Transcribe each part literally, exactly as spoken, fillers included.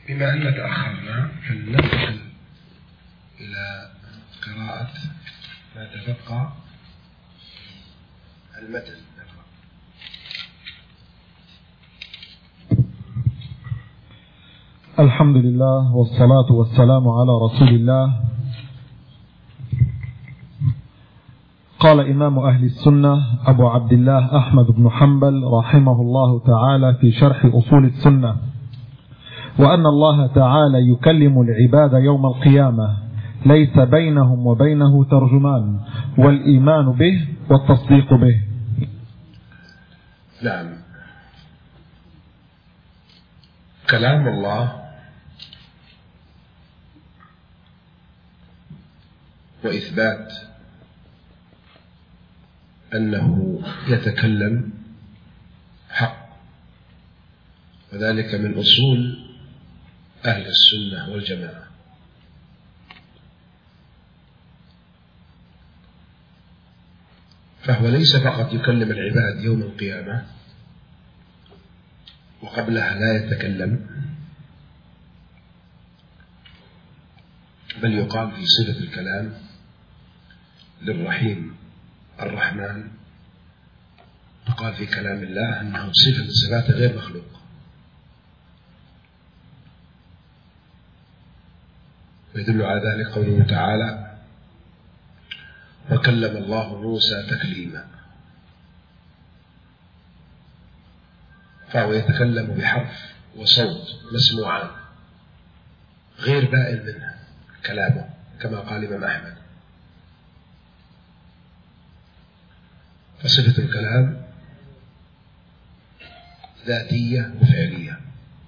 بما أن تأخرنا فلننتقل إلى قراءة ما تبقى المتن. الحمد لله والصلاة والسلام على رسول الله. قال إمام أهل السنة أبو عبد الله أحمد بن حنبل رحمه الله تعالى في شرح أصول السنة: وأن الله تعالى يكلم العباد يوم القيامة ليس بينهم وبينه ترجمان، والإيمان به والتصديق به. نعم، كلام الله وإثبات أنه يتكلم حق، وذلك من أصول أهل السنة والجماعة. فهو ليس فقط يكلم العباد يوم القيامة وقبلها لا يتكلم، بل يقال في صفة الكلام للرحيم الرحمن، يقال في كلام الله أنه صفة من صفات غير مخلوق. ويدل على ذلك قوله تعالى: وكلم الله موسى تكليما. فهو يتكلم بحرف وصوت مسموعان غير بائن منه كلامه، كما قال الإمام أحمد. فصفة الكلام ذاتية وفعلية،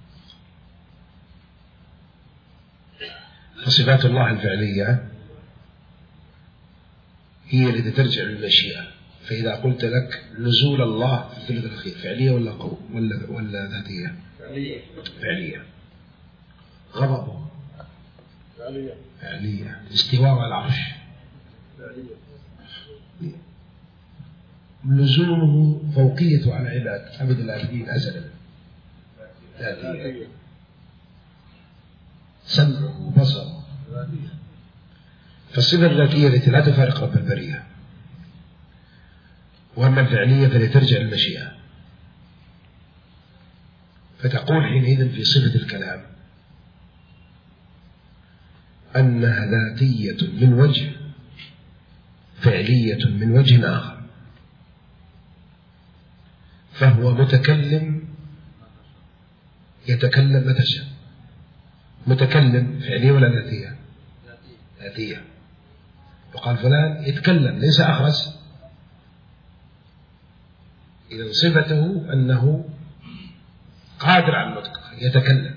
فصفات الله الفعلية هي التي ترجع للمشيئة. فإذا قلت لك نزول الله في الثلث الأخير فعلية ولا قول ولا ولا ذاتية؟ فعلية. فعلية. غضبه فعلية. فعلية. استواء على العرش فعلية. لزومه فوقيته على عباد عبد العابدين أزلا ذاتية. سمعه وبصره. فالصفة الذاتية التي لا تفارق رب البرية، وأما الفعلية فهي ترجع للمشيئة. فتقول حينئذ في صفة الكلام أنها ذاتية من وجه، فعلية من وجه آخر. فهو متكلم يتكلم متى شاء. متكلم فعلية ولا ذاتية؟ ذاتية. وقال فلان يتكلم ليس أخرس، إذا صفته أنه قادر على النطق يتكلم،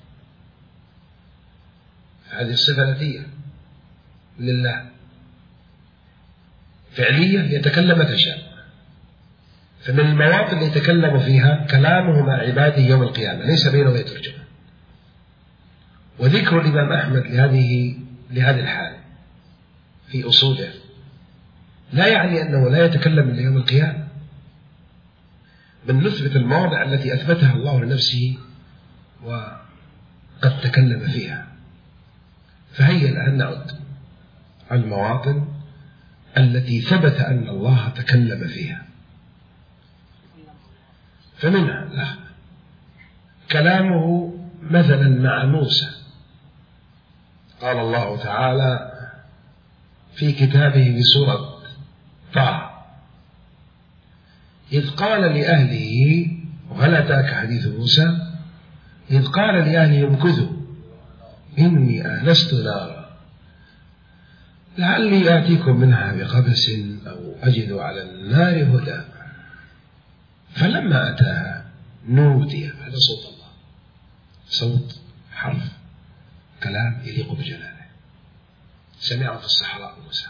هذه الصفة ذاتية لله. فعلية يتكلم متى شاء. فمن المواطن اللي يتكلم فيها كلامه مع عباده يوم القيامة ليس بينه وبين ترجمة. وذكر الإمام أحمد لهذه لهذه الحالة في أصوله لا يعني أنه لا يتكلم إلا يوم القيامة، بل نثبت المواضع التي أثبتها الله لنفسه وقد تكلم فيها. فهيا الآن نعد على المواطن التي ثبت أن الله تكلم فيها. فمنها لا كلامه مثلا مع موسى، قال الله تعالى في كتابه في سورة طه: إذ قال لأهله، وهل أتاك حديث موسى إذ قال لأهله امكثوا إني آنست نارا لعلي آتيكم منها بقبس أو أجد على النار هدى فلما أتاها نودي. هذا صوت الله، صوت حرف كلام يليق بجلاله. سمعه في الصحراء موسى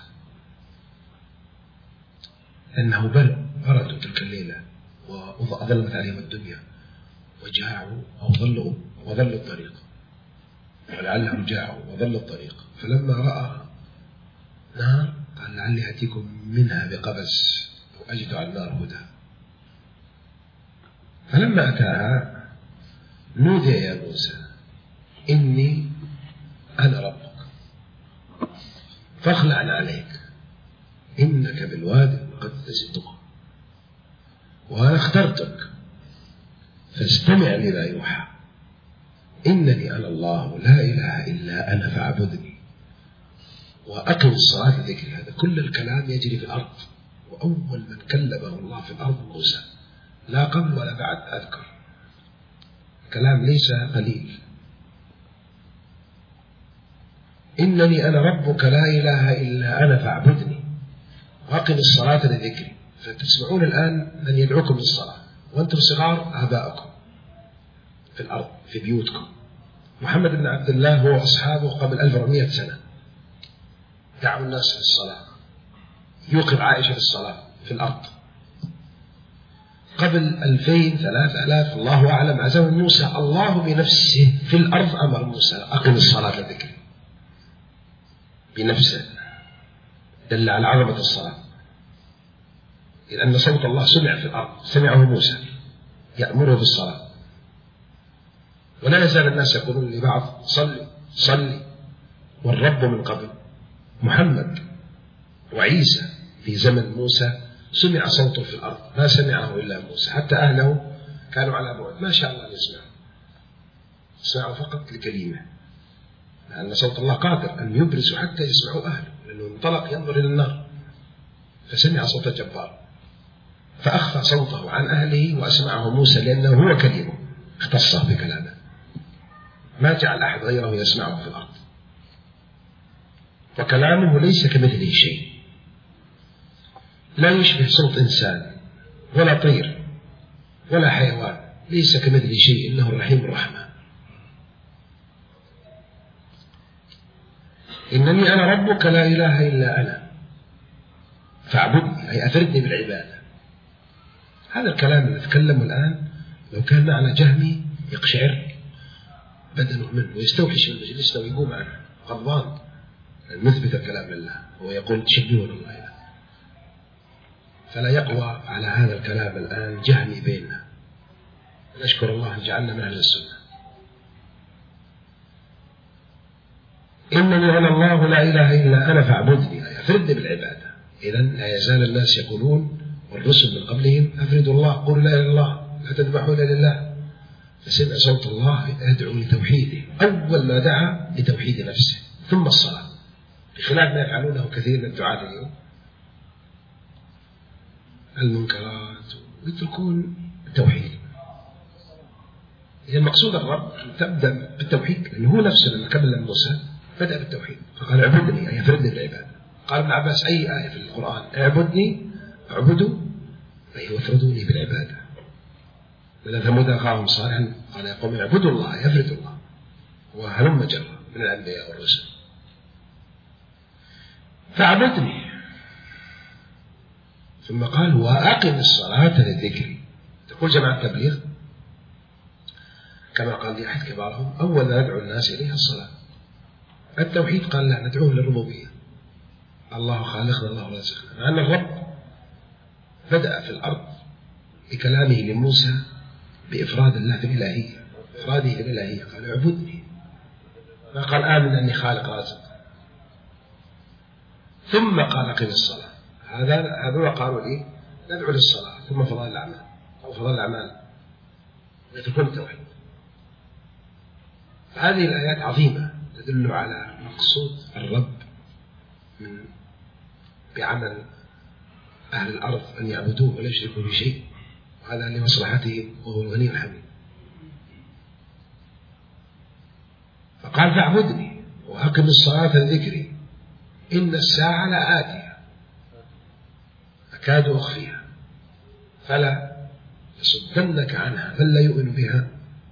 أنه بردوا تلك الليلة وأظلمت عليهم الدنيا وجاعوا أو ظلوا وظلوا الطريق، ولعلهم جاعوا وظلوا الطريق. فلما رأى نار قال لعلي أتيكم منها بقبس أو أجد على النار هدى. فلما أتاها نودي يا موسى إني أنا ربك فاخلع عليك إنك بالوادي المقدس طوى وأنا اخترتك فاستمع لما يوحى إنني أنا الله لا إله إلا أنا فاعبدني وأقم الصلاة ذكري. هذا كل الكلام يجري في الأرض، وأول من كلمه الله في الأرض موسى، لا قبل ولا بعد أذكر. كلام ليس قليل. إنني أنا ربك لا إله إلا أنا فاعبدني وأقم الصلاة لذكري. فتسمعون الآن من يدعوكم للصلاة وأنتم صغار آباءكم في الأرض في بيوتكم. محمد بن عبد الله هو وأصحابه قبل ألف وأربعمائة سنة دعوا الناس في الصلاة، يوقف عائشة في الصلاة في الأرض. قبل ألفين ثلاثة آلاف الله أعلم عزم موسى، الله بنفسه في الأرض أمر موسى أقم الصلاة لذكري بنفسه، دل على عظمة الصلاة. لأن صوت الله سمع في الأرض، سمعه موسى يأمره بالصلاة. ولا يزال الناس يقولون لبعض صلي صلي، والرب من قبل محمد وعيسى في زمن موسى سمع صوته في الأرض، ما سمعه إلا موسى، حتى أهله كانوا على بعد ما شاء الله أن يسمعوا، يسمعوا فقط لكلمة، لأن صوت الله قادر أن يبرز حتى يسمعوا أهله، لأنه انطلق ينظر إلى النار فسمع صوت الجبار فأخفى صوته عن أهله وأسمعه موسى، لأنه هو كلمه اختصه بكلامه، ما جعل أحد غيره يسمعه في الأرض. وكلامه ليس كمثله شيء، لا يشبه صوت إنسان ولا طير ولا حيوان، ليس كمثله شيء إنه الرحيم الرحمن. إنني أنا ربك لا إله إلا أنا فاعبدني، أي أفردني بالعبادة. هذا الكلام اللي نتكلمه الآن لو كان معنا جهمي يقشعر بدنه منه ويستوحش من مجلسنا ويقوم عنه غضبان، نثبت الكلام لله ويقول تشبهون الله إله. فلا يقوى على هذا الكلام الآن جهمي بيننا. نشكر الله أن جعلنا من أهل السنة. إنني أنا الله لا إله إلا أنا فاعبدني، أي أفردني بالعبادة. إذن لا يزال الناس يقولون والرسل من قبلهم أفردوا الله، قولوا لا إله إلا الله، لا تذبحوا إلا لله. فسمع صوت الله يدعو لتوحيده، أول ما دعا لتوحيد نفسه ثم الصلاة، بخلاف ما يفعلونه كثير من الدعاة اليوم المنكرات ويتركون التوحيد. إذا المقصود الرب تبدأ بالتوحيد، لأنه هو نفسه لما كلم موسى بدأ بالتوحيد فقال اعبدني، أي أفردني بالعبادة. قال ابن عباس أي آية في القرآن اعبدني اعبدوا أي افردوني بالعبادة. من ثمود أخاهم صالحا قال يا قوم اعبدوا الله يفردوا الله، وهلم جرى من الأنبياء والرسل. فاعبدني، ثم قال وأقم الصلاة للذكر. تقول جماعة التبليغ كما قال لي أحد كبارهم أول ما ندعو الناس إليها الصلاة. التوحيد قال لا، ندعوه للربوبية، الله خالقنا الله رازقنا، مع أن الرب بدأ في الأرض بكلامه لموسى بإفراد الله في الإلهية، إفراده في الإلهية، قال اعبدني، ما قال آمن أني خالق رازق. ثم قال أقم الصلاة. هذا هذول قالوا لي ندعو للصلاة ثم فضائل الأعمال أو فضائل الأعمال ويتركون التوحيد. هذه الآيات عظيمة تدل على مقصود الرب من بعمل أهل الأرض أن يعبدوه ولا يشركوا بشيء، وهذا لمصلحتهم وهو الغني الحميد. فقال فاعبدني وأقم الصلاة لذكري إن الساعة لآتية أكاد أخفيها فلا يصدنك عنها من لا يؤمن بها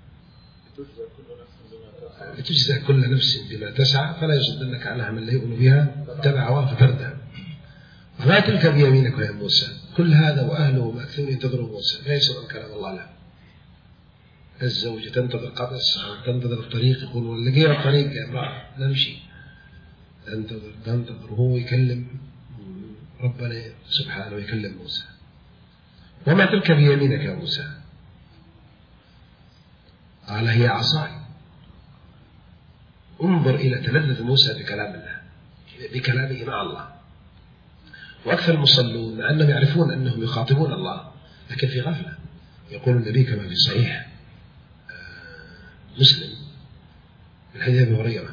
لتجزى كل نفس بما تسعى فلا يصدنك عنها من لا يؤمن بها اتبع هواه فتردى. وما تلك بيمينك يا موسى. كل هذا وأهله مأثون ينتظروا موسى لا يسمعون كلام الله له. الزوجة تنتظر قبس أو تنتظر الطريق، يقول ولقينا الطريق يا امرأة نمشي، تنتظر تنتظر وهو يكلم ربنا سبحانه ويكلم موسى. وما تلك بيمينك يا موسى؟ قال هي عصاي انظر إلى تلذذ موسى بكلام الله، بكلامه مع الله. وأكثر المصلون مع أنهم يعرفون أنهم يخاطبون الله لكن في غفلة. يقول النبي كما في صحيح مسلم من حديث أبي هريرة،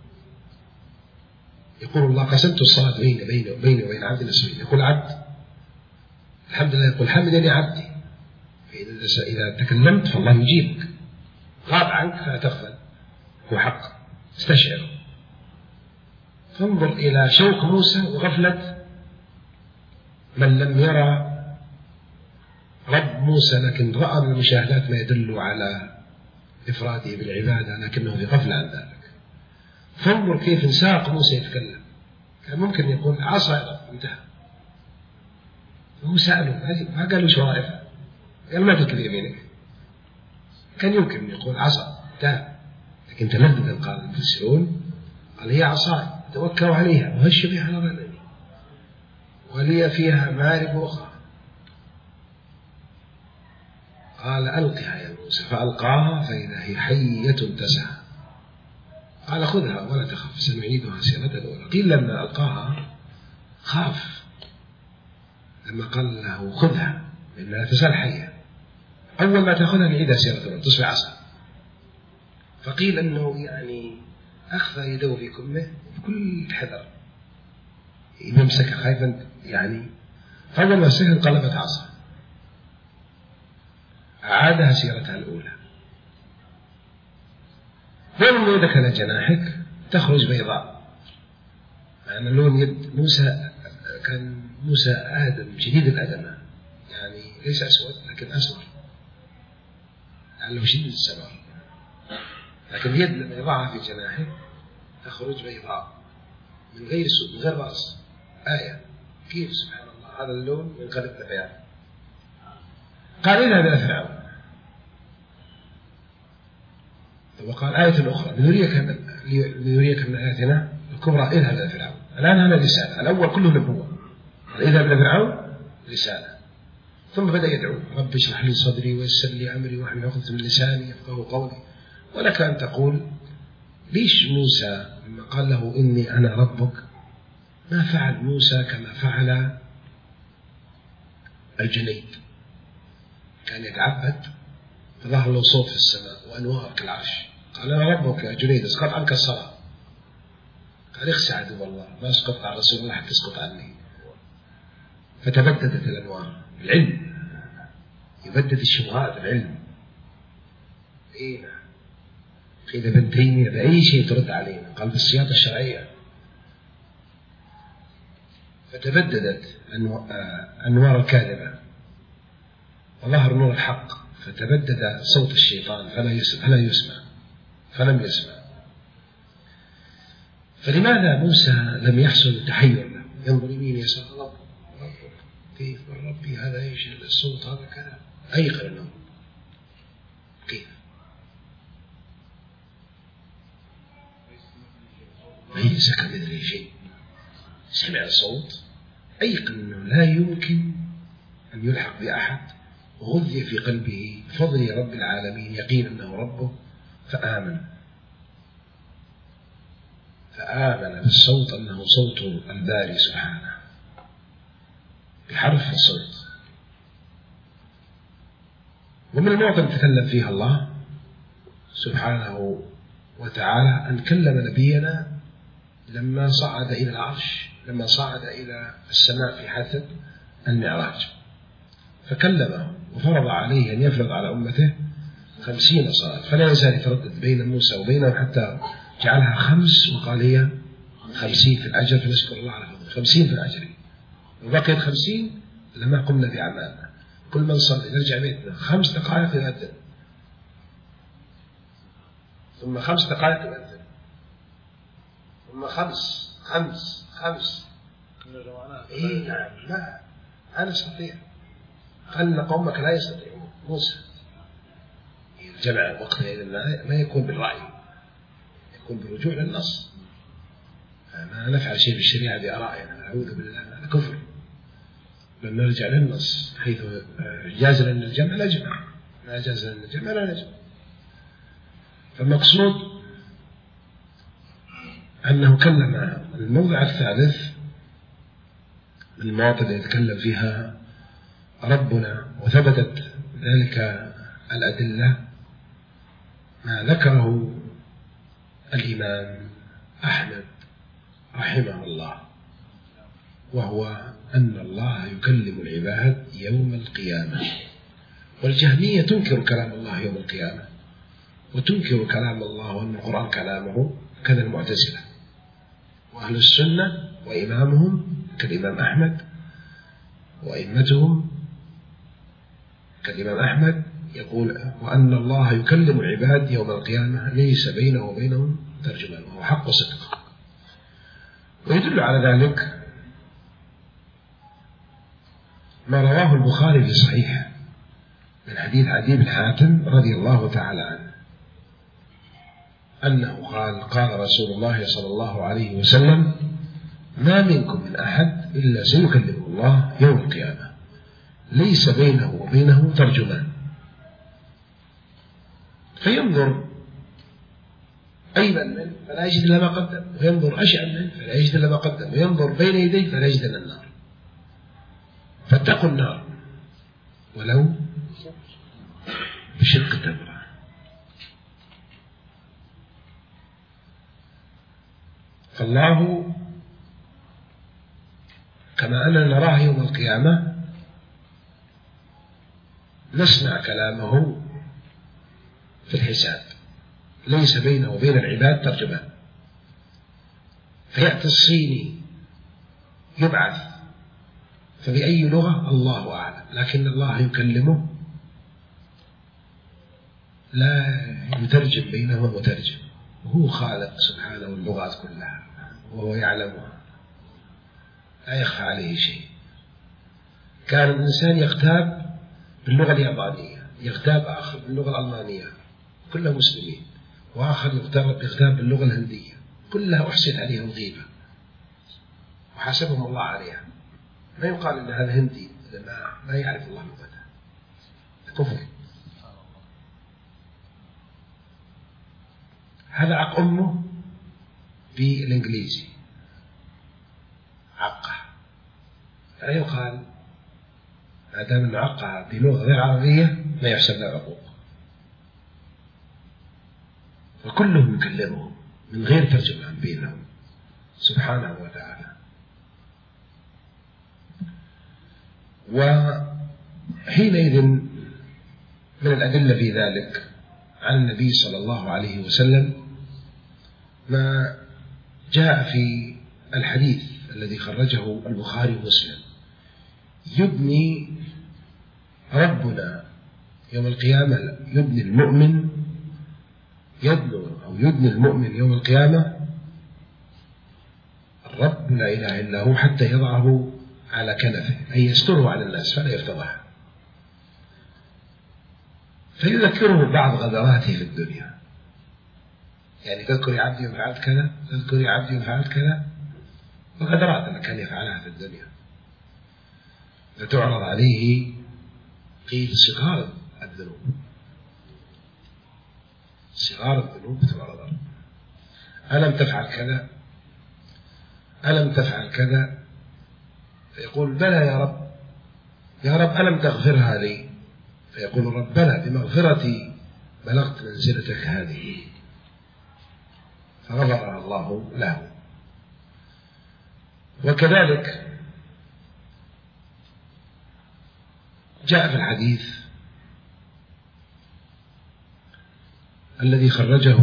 يقول الله قسمت الصلاة بيني بيني وبين وبين عبد نسوين. يقول عبد الحمد لله، يقول حمدني عبدي. إذا تكلمت فالله يجيبك، غاب عنك فتغفل، هو حق استشعر. فانظر إلى شوق موسى وغفلة من لم يرى رب موسى لكن رأى من المشاهدات ما يدل على إفراده بالعبادة لكنه في غفلة عن ذلك. فانظر كيف انساق موسى يتكلم، كان ممكن يقول عصا انتهى. فهو سأله ما قال له شو رأيك؟ قال ما تكذب يمينك. كان يمكن أن يقول عصا انتهى، لكن تلذذ قال المفسرون قال هي عصاي توكلوا عليها وهش بها على غنمي ولي فيها مآرب أخرى. قال ألقها يا موسى، فألقاها فإذا هي حية تسعى. قال خذها ولا تخف سنعيدها سيرتها الأولى. قيل لما ألقاها خاف، لما قال له خذها لأنها تزال حية، أول ما تأخذها نعيدها سيرتها الأولى تصبح عصا. فقيل أنه يعني أخذ يده في كمه بكل حذر، إذا مسكها خايفا يعني، فأول ما مسكها انقلبت عصا، أعادها سيرتها الأولى. ضم يدك على جناحك تخرج بيضاء. مع أن لون يد موسى كان موسى آدم شديد الأدمة، يعني ليس أسود لكن أسمر، لعله شديد السمر، لكن اليد لما يضعها في جناحه تخرج بيضاء من غير سود من غير رأس. آية كيف سبحان الله هذا اللون ينقلب لبياض. قال إذا إلى فرعون، وقال آية أخرى لنريك لنريك من آياتنا الكبرى اذهب إلى فرعون. الآن هذا رسالة، الأول كله نبوة، اذهب إلى فرعون رسالة. ثم بدأ يدعو رب اشرح لي صدري ويسر لي أمري واحلل عقدة من لساني يفقهوا قولي. ولك أن تقول ليش موسى لما قال له إني أنا ربك ما فعل موسى كما فعل الجنيد؟ كان يتعبد فظهر له صوت في السماء وأنوار كالعرش، قال أنا ربك يا جنيد اسقط عنك الصلاة. قال اخسى عدو الله ما اسقط على رسول الله حتى تسقط عني. فتبددت الأنوار العلم، يبدد الشبهات العلم. إيه نعم. قيل ابن تيمية بأي شيء ترد علينا؟ قال بالسياطة الشرعية. فتبددت أنوار الكاذبة وظهر نور الحق، فتبدد صوت الشيطان فلا يسمع, فلا يسمع فلم يسمع. فلماذا موسى لم يحصل التحير له؟ ينظر يمين يسار رب رب كيف من ربي هذا ايش الصوت هذا كذا، أيقن النوم كيف ليس كمثله شيء. سمع الصوت أيقن أنه لا يمكن أن يلحق بأحد، غذي في قلبه بفضل رب العالمين يقين أنه ربه، فآمن فآمن بالصوت أنه صوت الباري سبحانه بحرف الصوت. ومن المعظم تكلم فيها الله سبحانه وتعالى أن كلم نبينا لما صعد إلى العرش، لما صعد إلى السماء في حث المعراج، فكلمه وفرض عليه أن يفرض على أمته خمسين صلاة، فلا يزال يتردد بين موسى وبينه حتى جعلها خمس، وقال هي خمسين في الأجر، فنشكر الله على فضله. خمسين في الأجر، وبقيت خمسين لما قمنا بأعمالنا. كل من صلي نرجع بيتنا خمس دقائق يؤذن، ثم خمس دقائق يؤذن، ثم خمس خمس خمس. إيه نعم، لا أنا أستطيع. قال إن قومك لا يستطيعون. موسى الجمع وقتها إذا ما يكون بالرأي، يكون بالرجوع للنص. ما نفعل شيء بالشريعة بآرائنا، نعوذ بالله، هذا كفر. لما نرجع للنص حيث جاز لنا الجمع نجمع، ما جاز لنا الجمع لا نجمع. فالمقصود أنه كلم الموضع الثالث من المواطن اللي يتكلم فيها ربنا وثبتت ذلك الأدلة ما ذكره الإمام أحمد رحمه الله، وهو أن الله يكلم العباد يوم القيامة. والجهمية تنكر كلام الله يوم القيامة، وتنكر كلام الله وأن القرآن كلامه، كذا المعتزلة. وأهل السنة وإمامهم كالإمام أحمد وأئمتهم كالإمام أحمد يقول وأن الله يكلم العباد يوم القيامة ليس بينه وبينهم ترجمان، وهو حق وصدق. ويدل على ذلك ما رواه البخاري في صحيح من حديث عدي بن حاتم رضي الله تعالى عنه أنه قال قال رسول الله صلى الله عليه وسلم ما منكم من أحد إلا سيكلمه الله يوم القيامة ليس بينه وبينه ترجمان، فينظر أيمن منه فلا يجد إلا ما قدم، وينظر أشعر منه فلا يجد إلا ما قدم، وينظر بين يديه فلا يجد إلا النار. فاتقوا النار ولو بشق تمرة. فالله كما أننا نراه يوم القيامة نسمع كلامه في الحساب ليس بينه وبين العباد ترجمان. فيأتي الصيني يبعث فبأي لغة الله أعلم، لكن الله يكلمه لا يترجم بينه مترجم، وهو خالق سبحانه اللغات كلها وهو يعلمها لا يخفى عليه شيء. كان الإنسان يغتاب باللغة اليابانية، يغتاب آخر باللغة الألمانية، كلها مسلمين، وآخر يغتاب باللغة الهندية، كلها أحسن عليها الغيبة وحسبهم الله عليها. ما يقال إن هذا هندي ما ما يعرف الله لغته، كفر. هذا عق أمه بالإنجليزي عقه، فلا يقال ما دام أنه عقها بلغة غير عربية ما يحسب له عقوق. وكلهم يكلمهم من غير ترجمان بينهم سبحانه وتعالى. وحينئذ من الأدلة في ذلك عن النبي صلى الله عليه وسلم ما جاء في الحديث الذي خرجه البخاري ومسلم يبني ربنا يوم القيامة يبني المؤمن يدنو أو يدني المؤمن يوم القيامة الرب لا إله إلا هو حتى يضعه على كنفه أي يستره على الناس فلا يفتضح، فيذكره بعض غدراته في الدنيا. يعني تذكر يا عبدي وفعلت كذا، تذكر يا عبدي وفعلت كذا، وغدرات اللي كان يفعلها في الدنيا. فتعرض عليه قيل صغار الذنوب، صغار الذنوب تعرض، ألم تفعل كذا، ألم تفعل كذا، فيقول بلى يا رب، يا رب ألم تغفرها لي، فيقول ربنا بمغفرتي بلغت منزلتك هذه، فغفرها الله له. وكذلك جاء في الحديث الذي خرجه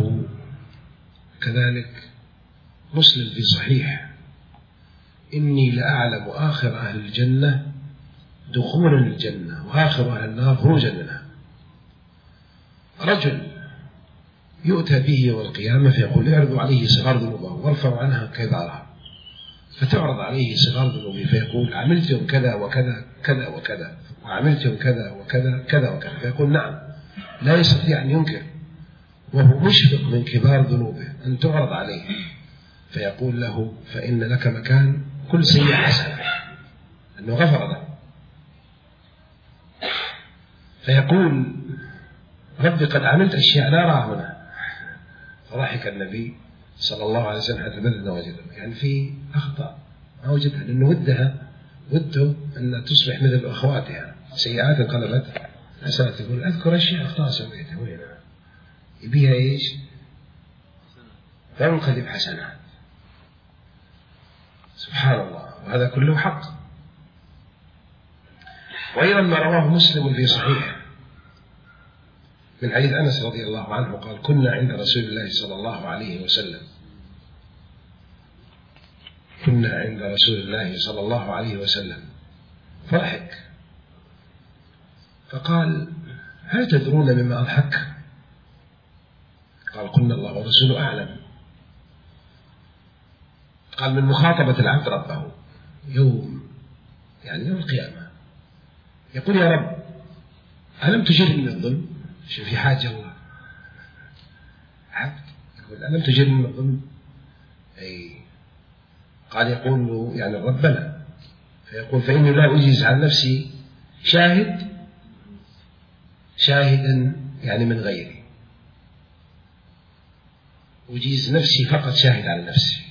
كذلك مسلم في صحيح إني لأعلم آخر أهل الجنة دخولا الجنة وآخر أهل النار خروجا منها. رجل يؤتى به يوم القيامة فيقول يعرض عليه صغار ذنوبه وارفع عنها كبارها، فتعرض عليه صغار ذنوبه فيقول عملتم كذا وكذا كذا وكذا وعملتم كذا وكذا كذا وكذا، فيقول نعم، لا يستطيع أن ينكر وهو مشفق من كبار ذنوبه أن تعرض عليه، فيقول له فإن لك مكان كل سيئة حسنة، أنه غفر له. فيقول ربي قد عملت أشياء لا أراها هنا، فضحك النبي صلى الله عليه وسلم حتى بدنا وجدها، يعني في أخطاء ما وجدها، لأنه ودها وده أن تصبح مثل أخواتها، سيئات انقلبت حسنات. تقول أذكر أشياء أخطاء سويتها، وينها؟ يبيها إيش؟ تنقلب حسنات. سبحان الله، وهذا كله حق. وأيضا ما رواه مسلم في صحيحه من حديث أنس رضي الله عنه قال: كنا عند رسول الله صلى الله عليه وسلم كنا عند رسول الله صلى الله عليه وسلم فضحك فقال: هل تدرون مما أضحك؟ قال: قلنا الله ورسوله أعلم. قال: من مخاطبة العبد ربه يوم يعني يوم القيامة، يقول: يا رب ألم تجرني من الظلم؟ شوف في حاجة الله، عبد يقول: ألم تجرني من الظلم؟ أي قال يقول له يعني الرب: بلى. فيقول: فإني لا أجيز عن نفسي شاهد شاهدا يعني من غيري، أجيز نفسي فقط شاهد على نفسي،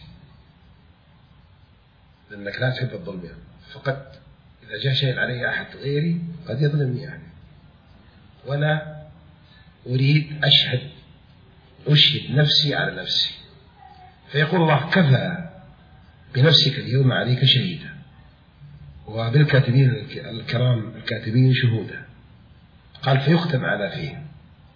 لأنك لا تحب الظلم يعني. فقط إذا جاء شاهد علي أحد غيري قد يظلمني يعني، ولا أريد أشهد أشهد نفسي على نفسي. فيقول الله: كفى بنفسك اليوم عليك شهيدا، وبالكاتبين الكرام الكاتبين شهودا. قال: فيختم على فيه،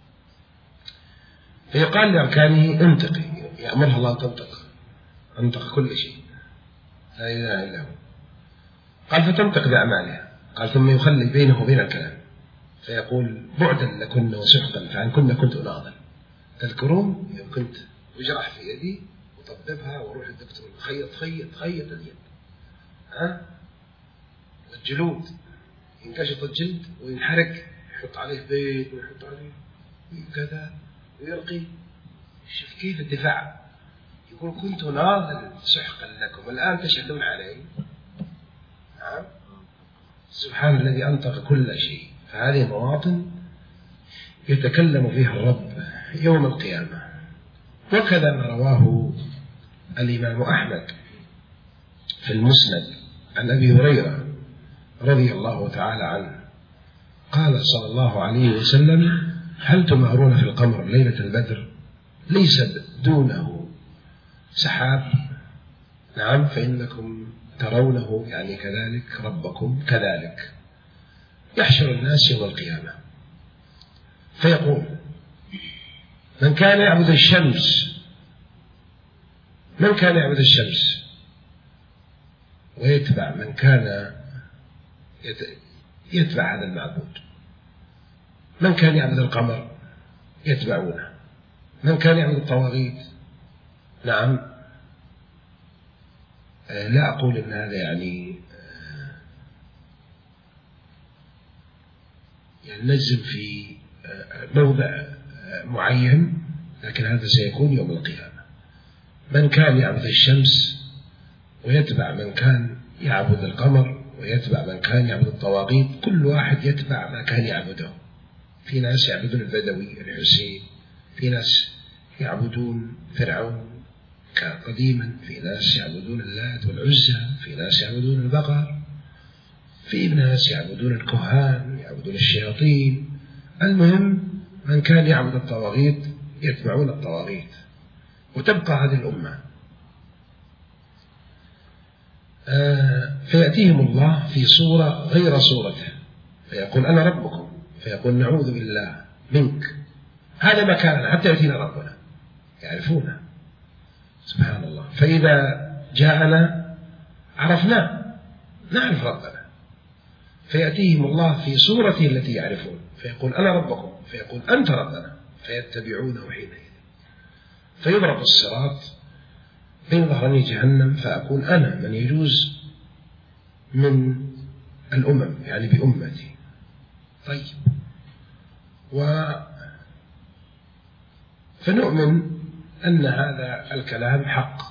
فيقال لأركانه: انطقي، يأمرها الله تنطق، انطق كل شيء، لا إله إلا هو. قال: فتنطق بأعمالها. قال: ثم يخلي بينه وبين الكلام، فيقول: بعدا لكن وسحقا فعن كنا كنت أناضل. تذكرون يوم كنت أجرح في يدي وطببها وأروح للدكتور خيط خيط خيط اليد، ها، والجلود ينكشط الجلد وينحرق، يحط عليه بيت ويحط عليه كذا ويرقي. شوف كيف الدفاع. يقول: كنت ناضل سحقا لكم، الآن تشهدون علي. نعم، سبحان الذي أنطق كل شيء. فهذه مواطن يتكلم فيها الرب يوم القيامة. وكذا ما رواه الإمام أحمد في المسند عن أبي هريرة رضي الله تعالى عنه قال صلى الله عليه وسلم: هل تمارون في القمر ليلة البدر ليس دونه سحاب؟ نعم، فإنكم ترونه يعني كذلك ربكم كذلك. يحشر الناس يوم القيامة فيقول: من كان يعبد الشمس من كان يعبد الشمس ويتبع من كان يتبع هذا المعبود، من كان يعبد القمر يتبعونه، من كان يعبد الطواغيت. نعم، لا أقول أن هذا يعني يعني نجزم في موضع معين، لكن هذا سيكون يوم القيامة. من كان يعبد الشمس ويتبع من كان يعبد القمر ويتبع من كان يعبد الطواغيت، كل واحد يتبع ما كان يعبده. في ناس يعبدون البدوي الحسين، في ناس يعبدون فرعون قديما، في ناس يعبدون اللات والعزى، في ناس يعبدون البقر، في ناس يعبدون الكهان، يعبدون الشياطين. المهم من كان يعبد الطواغيت يتبعون الطواغيت، وتبقى هذه الأمة. آه فيأتيهم الله في صورة غير صورته، فيقول: أنا ربكم، فيقول: نعوذ بالله منك، هذا مكاننا حتى يأتينا ربنا، يعرفونه. سبحان الله. فإذا جاءنا عرفناه، نعرف ربنا. فيأتيهم الله في صورته التي يعرفون، فيقول: أنا ربكم، فيقول: أنت ربنا، فيتبعونه حينئذ. فيضرب الصراط بين ظهراني جهنم، فأكون أنا من يجوز من الأمم يعني بأمتي. طيب، و فنؤمن أن هذا الكلام حق.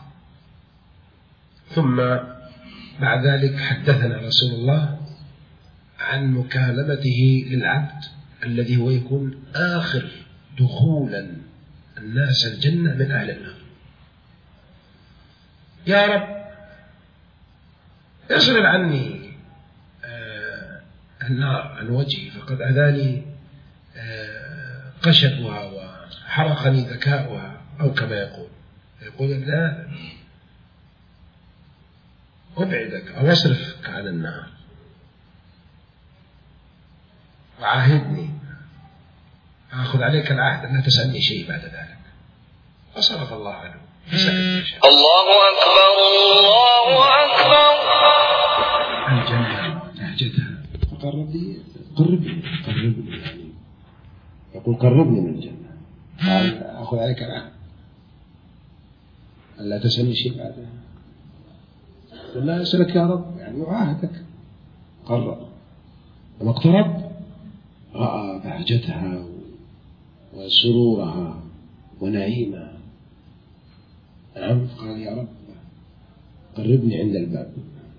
ثم بعد ذلك حدثنا رسول الله عن مكالمته للعبد الذي هو يكون آخر دخولا الناس الجنة من أهل النار. يا رب اصرف عني آه النار عن وجهي فقد أذاني آه قشبها وحرقني ذكاؤها، أو كما يقول يقول ابن آدم أبعدك أو أصرفك عن النار وعاهدني، أخذ عليك العهد أن لا تسألني شيء بعد ذلك. فصرف الله عنه. الله أكبر الله أكبر. الجنة نهجتها فقربني قربني قربني يعني يقول قربني من الجنة، قال أخذ عليك العهد أن لا تسألني شيء بعدها. ولا أسألك يا رب يعني يعاهدك. قرب لما اقترب رأى بهجتها وسرورها ونعيمها. نعم قال يا رب قربني عند الباب،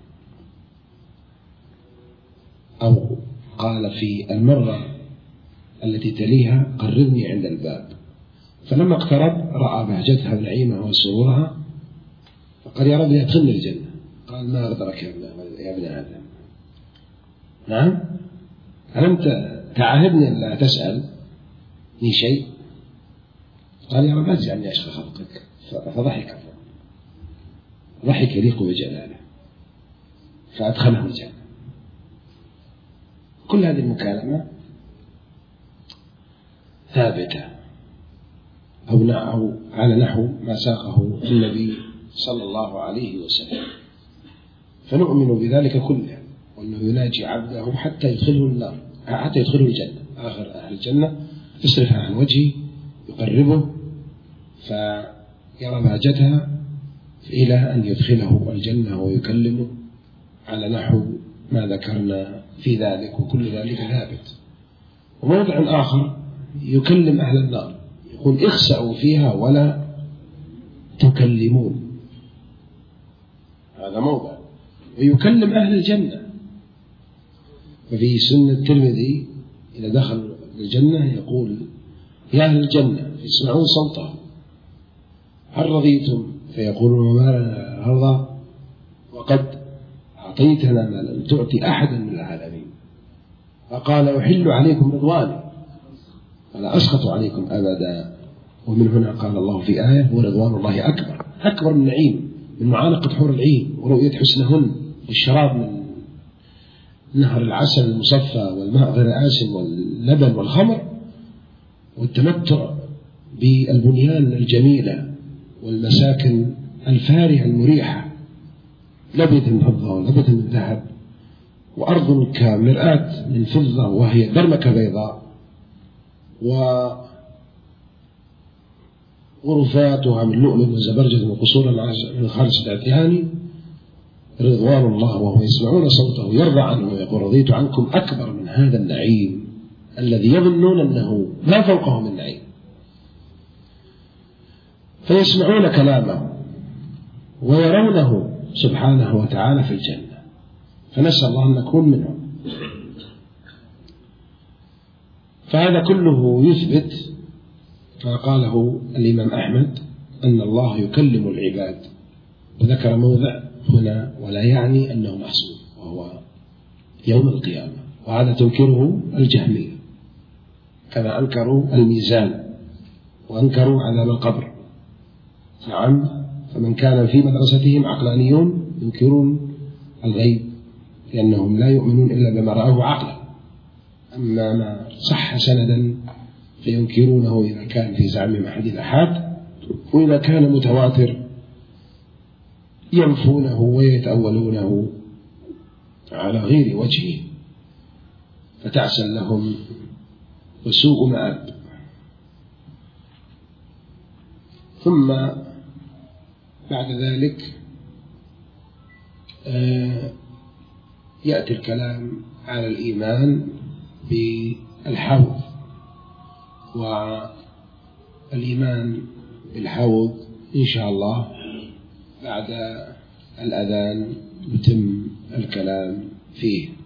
أو قال في المرة التي تليها قربني عند الباب. فلما اقترب رأى بهجتها ونعيمها وسرورها فقال يا رب ادخلني الجنة. قال ما أقدرك يا ابن آدم. نعم ألم تعاهدني أن لا تسألني شيء؟ قال يا رب لا تجعلني أشقى خلقك. فضحك ضحك يليق بجلاله فأدخله الجنة. كل هذه المكالمة ثابتة أو على نحو ما ساقه النبي صلى الله عليه وسلم، فنؤمن بذلك كله، وأنه يناجي عبده حتى يدخله النار حتى يدخله الجنة. آخر أهل الجنة يصرفها عن وجهه يقربه فيرى بهجتها إلى أن يدخله الجنة ويكلمه على نحو ما ذكرنا في ذلك، وكل ذلك ثابت. وموضع آخر يكلم أهل النار يقول اخسأوا فيها ولا تكلمون، هذا موضع. ويكلم أهل الجنة، وفي سنة الترمذي إذا دخل الجنة يقول يا أهل الجنة يسمعون صوته هل رضيتم؟ فيقولون وما لنا نرضى وقد أعطيتنا ما لم تعطي أحدا من العالمين. فقال أحل عليكم رضواني ولا أسخط عليكم أبدا. ومن هنا قال الله في آية ورضوان الله أكبر أكبر من النعيم، من معانقة حور العين ورؤية حسنهن والشراب من نهر العسل المصفى والماء غير آسن واللبن والخمر، والتمتع بالبنيان الجميلة والمساكن الفارهة المريحة، لبث من فضة ولبث من ذهب، وأرض كمرآة من فضة وهي درمكة بيضاء، وغرفاتها من لؤلؤ وزبرجد وقصور من خالص العتيان. رضوان الله وهو يسمعون صوته يرضى عنه ويقول رضيت عنكم أكبر من هذا النعيم الذي يظنون أنه لا فوقه من نعيم. فيسمعون كلامه ويرونه سبحانه وتعالى في الجنة، فنسأل الله أن نكون منهم. فهذا كله يثبت ما قاله الإمام أحمد أن الله يكلم العباد، وذكر موضع هنا ولا يعني أنه محسوب وهو يوم القيامة، وهذا تنكره الجهمية كما أنكروا الميزان وأنكروا عذاب القبر. نعم، فمن كان في مدرستهم عقلانيون ينكرون الغيب لأنهم لا يؤمنون إلا بما رأوه عقلا، أما ما صح سندا فينكرونه إذا كان في زعمهم حديث أحاد، وإذا كان متواتر ينفونه ويتأولونه على غير وجهه، فتعسى لهم وسوء مآب. ثم بعد ذلك يأتي الكلام على الإيمان بالحوض، والإيمان بالحوض إن شاء الله بعد الأذان يتم الكلام فيه.